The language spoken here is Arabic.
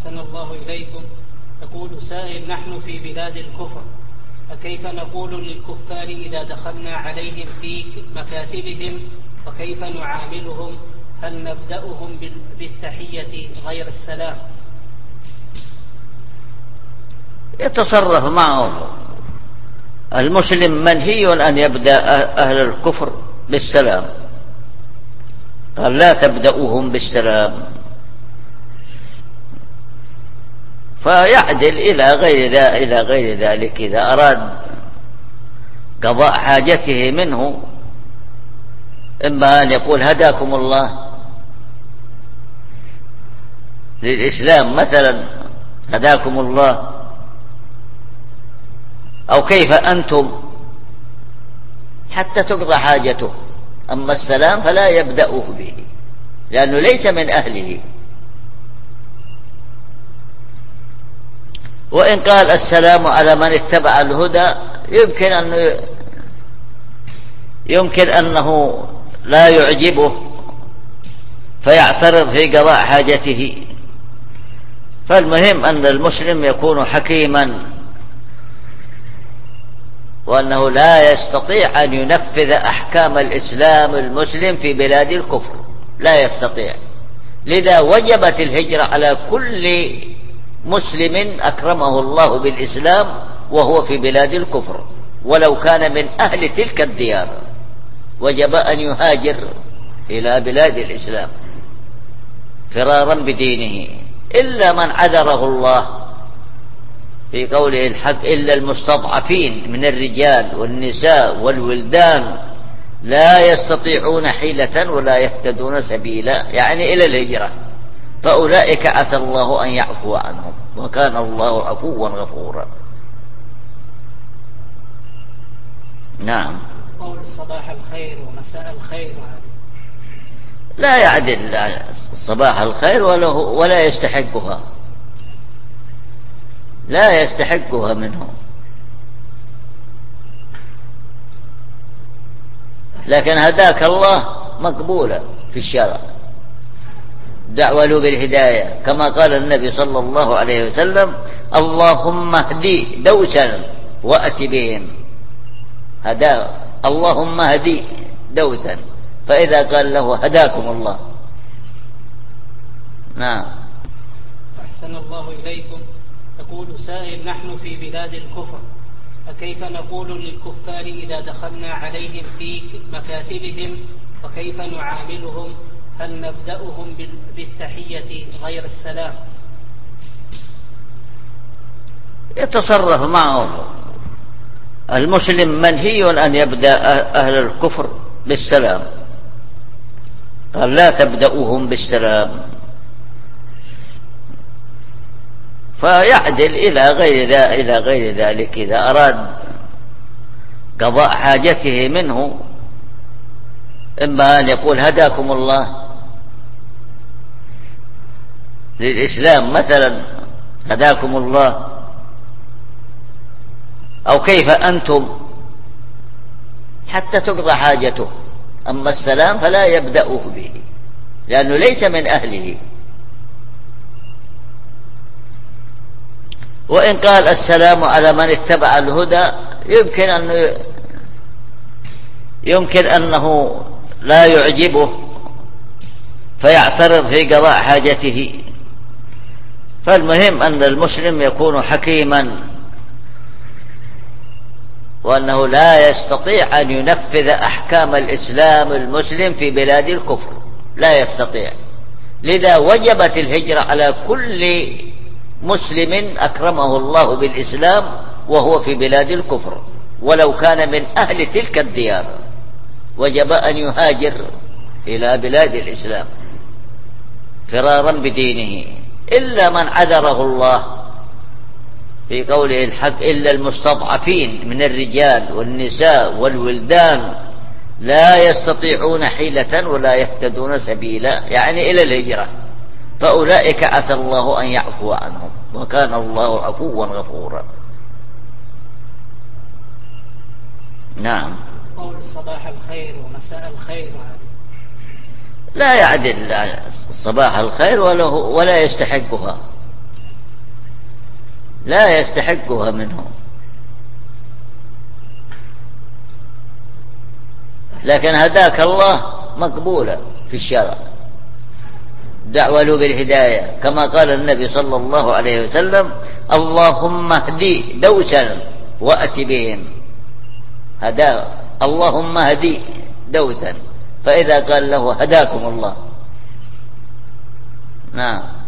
أحسن الله إليكم. يقول سائل: نحن في بلاد الكفر، فكيف نقول للكفار إذا دخلنا عليهم في مكاتبهم، وكيف نعاملهم؟ هل نبدأهم بالتحية غير السلام؟ يتصرف معه. المسلم منهي أن يبدأ أهل الكفر بالسلام، قال لا تبدأوهم بالسلام، فيعدل إلى غير ذلك. إذا أراد قضاء حاجته منه، إما أن يقول هداكم الله للإسلام مثلا، هداكم الله، أو كيف أنتم، حتى تقضى حاجته. أما السلام فلا يبدأه به، لأنه ليس من أهله. وإن قال السلام على من اتبع الهدى، يمكن أنه لا يعجبه فيعترض في قضاء حاجته. فالمهم أن المسلم يكون حكيما، وأنه لا يستطيع أن ينفذ أحكام الإسلام المسلم في بلاد الكفر، لا يستطيع. لذا وجبت الهجرة على كل مسلم أكرمه الله بالإسلام وهو في بلاد الكفر، ولو كان من أهل تلك الديار، وجب أن يهاجر إلى بلاد الإسلام فرارا بدينه، إلا من عذره الله في قوله الحق: إلا المستضعفين من الرجال والنساء والولدان لا يستطيعون حيلة ولا يهتدون سبيلا، يعني إلى الهجرة، فأولئك عسى الله أن يعفو عنهم، وكان الله عفوا غفورا. نعم. قول صباح الخير ومساء الخير لا يعدل صباح الخير ولا يستحقها، لا يستحقها منه. لكن هداك الله مقبولة في الشرع، دعوة له بالهداية، كما قال النبي صلى الله عليه وسلم: اللهم اهدي دوسا وأت بهم. اللهم اهدي دوسا، فإذا قال له هداكم الله. نعم. أحسن الله إليكم. يقول سائل: نحن في بلاد الكفر، فكيف نقول للكفار إذا دخلنا عليهم في مكاتبهم، وكيف نعاملهم؟ هل نبدأهم بالتحية غير السلام؟ يتصرف معه. المسلم منهي أن يبدأ أهل الكفر بالسلام، قال لا تبدأوهم بالسلام، فيعدل إلى غير ذلك. إذا أراد قضاء حاجته منه، إما أن يقول هداكم الله للإسلام مثلا، هداكم الله، أو كيف أنتم، حتى تقضى حاجته. أما السلام فلا يبدأه به، لأنه ليس من أهله. وإن قال السلام على من اتبع الهدى، يمكن أنه لا يعجبه فيعترض في قضاء حاجته. فالمهم أن المسلم يكون حكيما، وأنه لا يستطيع أن ينفذ أحكام الإسلام المسلم في بلاد الكفر، لا يستطيع. لذا وجبت الهجرة على كل مسلم أكرمه الله بالإسلام وهو في بلاد الكفر، ولو كان من أهل تلك الديار، وجب أن يهاجر إلى بلاد الإسلام فرارا بدينه، إلا من عذره الله في قوله الحق: إلا المستضعفين من الرجال والنساء والولدان لا يستطيعون حيلة ولا يهتدون سبيلا، يعني إلى الهجرة، فأولئك عسى الله أن يعفو عنهم، وكان الله عفوا غفورا. نعم. قول صباح الخير ومساء الخير لا يعدل صباح الخير ولا يستحقها، لا يستحقها منهم. لكن هداك الله مقبولة في الشرع، دعوة له بالهداية، كما قال النبي صلى الله عليه وسلم: اللهم اهدي دوسا وأت بهم. هداه اللهم اهدي دوسا، فإذا قال له هداكم الله. نعم.